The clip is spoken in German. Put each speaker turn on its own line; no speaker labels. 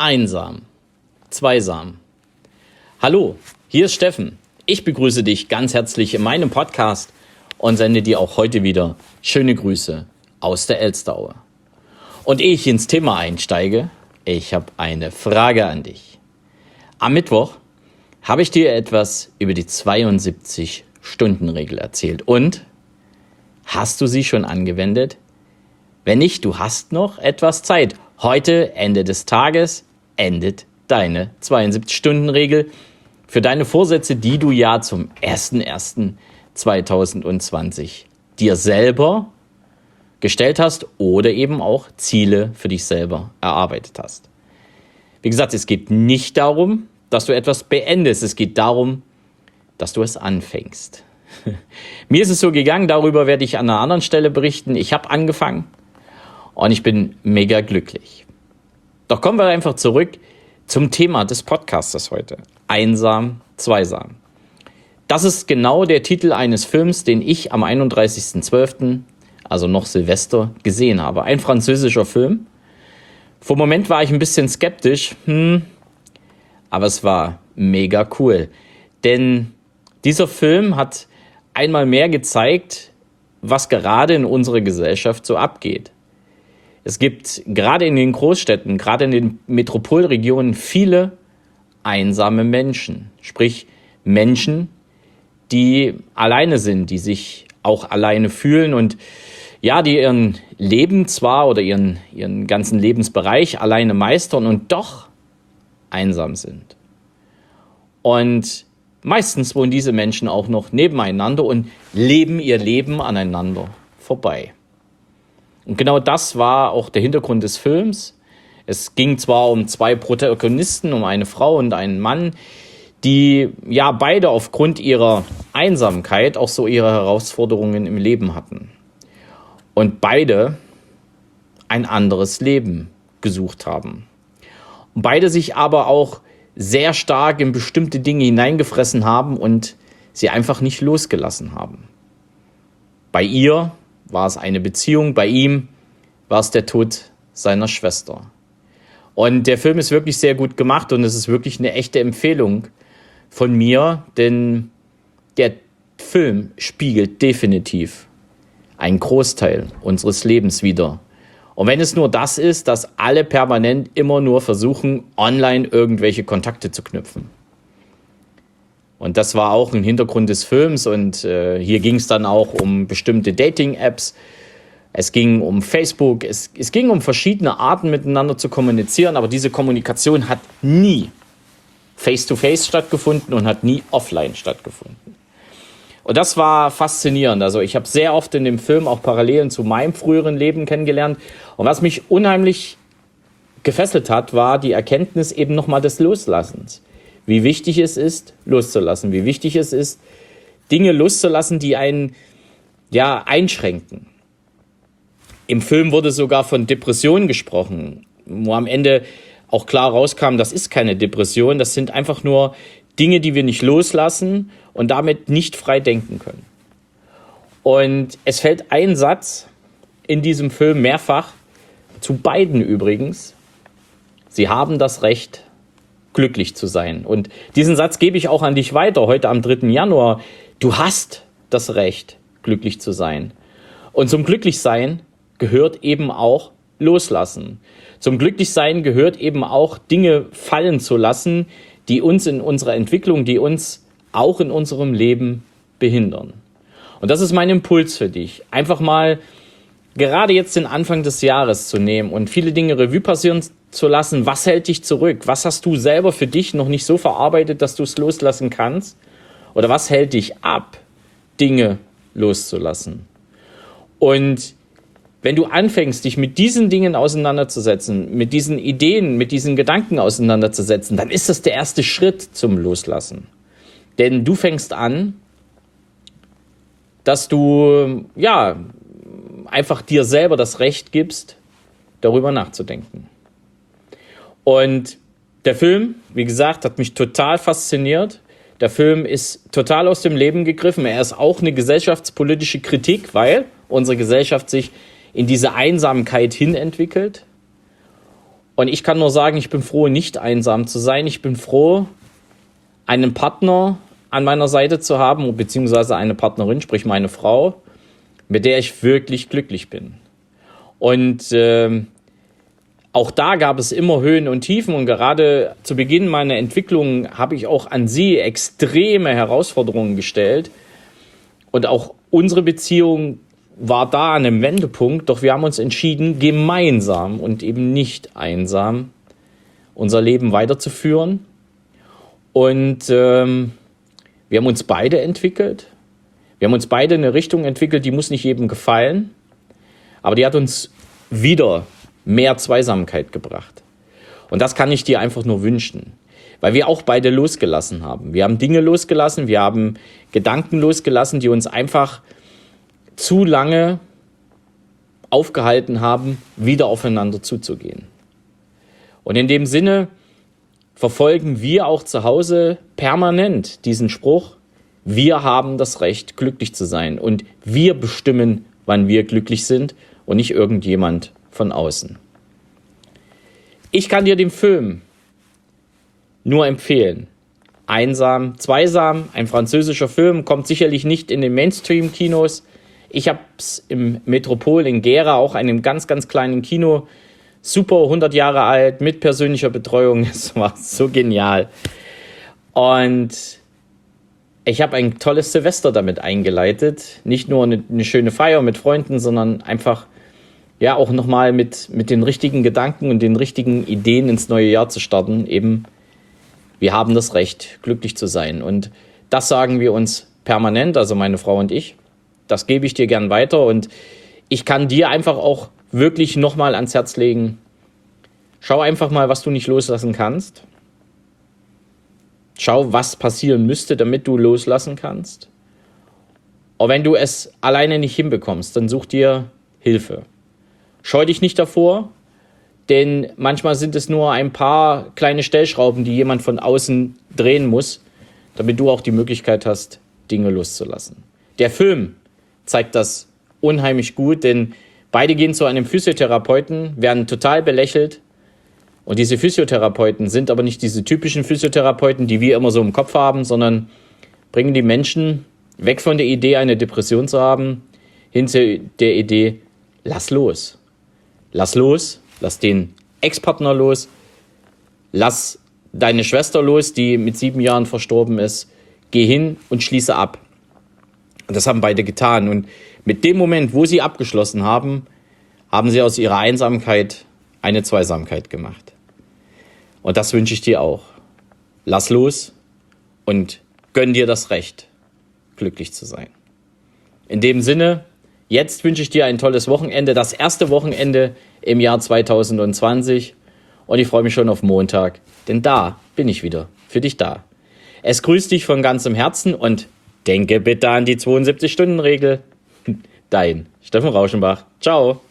einsam, zweisam. Hallo, hier ist Steffen. Ich begrüße dich ganz herzlich in meinem Podcast und sende dir auch heute wieder schöne Grüße aus der Elsteraue. Und ehe ich ins Thema einsteige, ich habe eine Frage an dich. Am Mittwoch habe ich dir etwas über die 72-Stunden-Regel erzählt. Und hast du sie schon angewendet? Wenn nicht, du hast noch etwas Zeit. Heute, Ende des Tages, endet deine 72-Stunden-Regel für deine Vorsätze, die du ja zum 01.01.2020 dir selber gestellt hast oder eben auch Ziele für dich selber erarbeitet hast. Wie gesagt, es geht nicht darum, dass du etwas beendest. Es geht darum, dass du es anfängst. Mir ist es so gegangen, darüber werde ich an einer anderen Stelle berichten. Ich habe angefangen und ich bin mega glücklich. Doch kommen wir einfach zurück zum Thema des Podcastes heute. Einsam, zweisam. Das ist genau der Titel eines Films, den ich am 31.12., also noch Silvester, gesehen habe. Ein französischer Film. Vor dem Moment war ich ein bisschen skeptisch, aber es war mega cool. Denn dieser Film hat einmal mehr gezeigt, was gerade in unserer Gesellschaft so abgeht. Es gibt gerade in den Großstädten, gerade in den Metropolregionen viele einsame Menschen. Sprich Menschen, die alleine sind, die sich auch alleine fühlen und ja, die ihren Leben zwar oder ihren ganzen Lebensbereich alleine meistern und doch einsam sind. Und meistens wohnen diese Menschen auch noch nebeneinander und leben ihr Leben aneinander vorbei. Und genau das war auch der Hintergrund des Films. Es ging zwar um zwei Protagonisten, um eine Frau und einen Mann, die ja beide aufgrund ihrer Einsamkeit auch so ihre Herausforderungen im Leben hatten. Und beide ein anderes Leben gesucht haben. Und beide sich aber auch sehr stark in bestimmte Dinge hineingefressen haben und sie einfach nicht losgelassen haben. Bei ihr war es eine Beziehung, bei ihm war es der Tod seiner Schwester. Und der Film ist wirklich sehr gut gemacht und es ist wirklich eine echte Empfehlung von mir, denn der Film spiegelt definitiv einen Großteil unseres Lebens wider. Und wenn es nur das ist, dass alle permanent immer nur versuchen, online irgendwelche Kontakte zu knüpfen. Und das war auch ein Hintergrund des Films und hier ging es dann auch um bestimmte Dating-Apps. Es ging um Facebook, es ging um verschiedene Arten miteinander zu kommunizieren, aber diese Kommunikation hat nie face-to-face stattgefunden und hat nie offline stattgefunden. Und das war faszinierend. Also ich habe sehr oft in dem Film auch Parallelen zu meinem früheren Leben kennengelernt. Und was mich unheimlich gefesselt hat, war die Erkenntnis eben nochmal des Loslassens. Wie wichtig es ist, loszulassen. Wie wichtig es ist, Dinge loszulassen, die einen einschränken. Im Film wurde sogar von Depressionen gesprochen, wo am Ende auch klar rauskam, das ist keine Depression, das sind einfach nur Dinge, die wir nicht loslassen und damit nicht frei denken können. Und es fällt ein Satz in diesem Film mehrfach, zu beiden übrigens: Sie haben das Recht, glücklich zu sein. Und diesen Satz gebe ich auch an dich weiter, heute am 3. Januar. Du hast das Recht, glücklich zu sein. Und zum Glücklichsein gehört eben auch Loslassen. Zum Glücklichsein gehört eben auch Dinge fallen zu lassen, die uns in unserer Entwicklung, die uns auch in unserem Leben behindern. Und das ist mein Impuls für dich. Einfach mal gerade jetzt den Anfang des Jahres zu nehmen und viele Dinge Revue passieren zu lassen. Was hält dich zurück? Was hast du selber für dich noch nicht so verarbeitet, dass du es loslassen kannst? Oder was hält dich ab, Dinge loszulassen? Und wenn du anfängst, dich mit diesen Dingen auseinanderzusetzen, mit diesen Ideen, mit diesen Gedanken auseinanderzusetzen, dann ist das der erste Schritt zum Loslassen. Denn du fängst an, dass du einfach dir selber das Recht gibst, darüber nachzudenken. Und der Film, wie gesagt, hat mich total fasziniert. Der Film ist total aus dem Leben gegriffen. Er ist auch eine gesellschaftspolitische Kritik, weil unsere Gesellschaft sich in diese Einsamkeit hin entwickelt. Und ich kann nur sagen, ich bin froh, nicht einsam zu sein. Ich bin froh, einen Partner an meiner Seite zu haben, beziehungsweise eine Partnerin, sprich meine Frau, mit der ich wirklich glücklich bin. Und auch da gab es immer Höhen und Tiefen. Und gerade zu Beginn meiner Entwicklung habe ich auch an sie extreme Herausforderungen gestellt. Und auch unsere Beziehung war da an einem Wendepunkt. Doch wir haben uns entschieden, gemeinsam und eben nicht einsam unser Leben weiterzuführen. Und wir haben uns beide entwickelt. Wir haben uns beide in eine Richtung entwickelt, die muss nicht jedem gefallen. Aber die hat uns wieder mehr Zweisamkeit gebracht. Und das kann ich dir einfach nur wünschen. Weil wir auch beide losgelassen haben. Wir haben Dinge losgelassen, wir haben Gedanken losgelassen, die uns einfach zu lange aufgehalten haben, wieder aufeinander zuzugehen. Und in dem Sinne verfolgen wir auch zu Hause permanent diesen Spruch, wir haben das Recht, glücklich zu sein. Und wir bestimmen, wann wir glücklich sind und nicht irgendjemand von außen. Ich kann dir den Film nur empfehlen. Einsam, Zweisam, ein französischer Film, kommt sicherlich nicht in den Mainstream-Kinos. Ich habe es im Metropol in Gera, auch einem ganz, ganz kleinen Kino, super 100 Jahre alt, mit persönlicher Betreuung. Es war so genial. Und ich habe ein tolles Silvester damit eingeleitet. Nicht nur eine schöne Feier mit Freunden, sondern einfach ja auch nochmal mit den richtigen Gedanken und den richtigen Ideen ins neue Jahr zu starten. Eben, wir haben das Recht, glücklich zu sein. Und das sagen wir uns permanent, also meine Frau und ich. Das gebe ich dir gern weiter. Und ich kann dir einfach auch wirklich nochmal ans Herz legen. Schau einfach mal, was du nicht loslassen kannst. Schau, was passieren müsste, damit du loslassen kannst. Und wenn du es alleine nicht hinbekommst, dann such dir Hilfe. Scheu dich nicht davor, denn manchmal sind es nur ein paar kleine Stellschrauben, die jemand von außen drehen muss, damit du auch die Möglichkeit hast, Dinge loszulassen. Der Film zeigt das unheimlich gut, denn beide gehen zu einem Physiotherapeuten, werden total belächelt. Und diese Physiotherapeuten sind aber nicht diese typischen Physiotherapeuten, die wir immer so im Kopf haben, sondern bringen die Menschen weg von der Idee, eine Depression zu haben, hin zu der Idee, lass los. Lass los, lass den Ex-Partner los, lass deine Schwester los, die mit 7 Jahren verstorben ist. Geh hin und schließe ab. Und das haben beide getan. Und mit dem Moment, wo sie abgeschlossen haben, haben sie aus ihrer Einsamkeit eine Zweisamkeit gemacht. Und das wünsche ich dir auch. Lass los und gönn dir das Recht, glücklich zu sein. In dem Sinne, jetzt wünsche ich dir ein tolles Wochenende, das erste Wochenende im Jahr 2020. Und ich freue mich schon auf Montag, denn da bin ich wieder für dich da. Es grüßt dich von ganzem Herzen und denke bitte an die 72-Stunden-Regel. Dein Steffen Rauschenbach. Ciao.